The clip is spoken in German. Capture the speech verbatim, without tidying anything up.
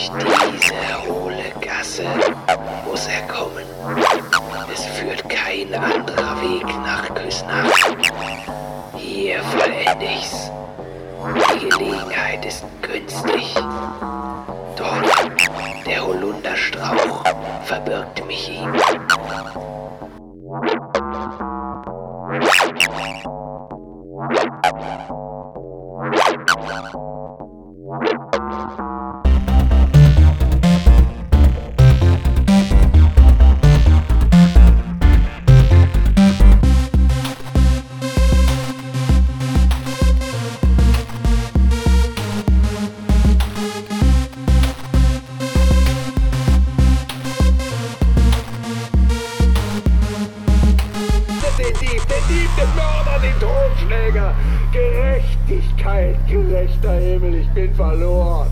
Durch diese hohle Gasse muss er kommen. Es führt kein anderer Weg nach Küsnacht. Hier vollende ich's. Die Gelegenheit ist günstig. Dort, der Holunderstrauch, verbirgt mich ihm. Den Dieb, den Dieb, den Mörder, den Totschläger. Gerechtigkeit, gerechter Himmel, ich bin verloren.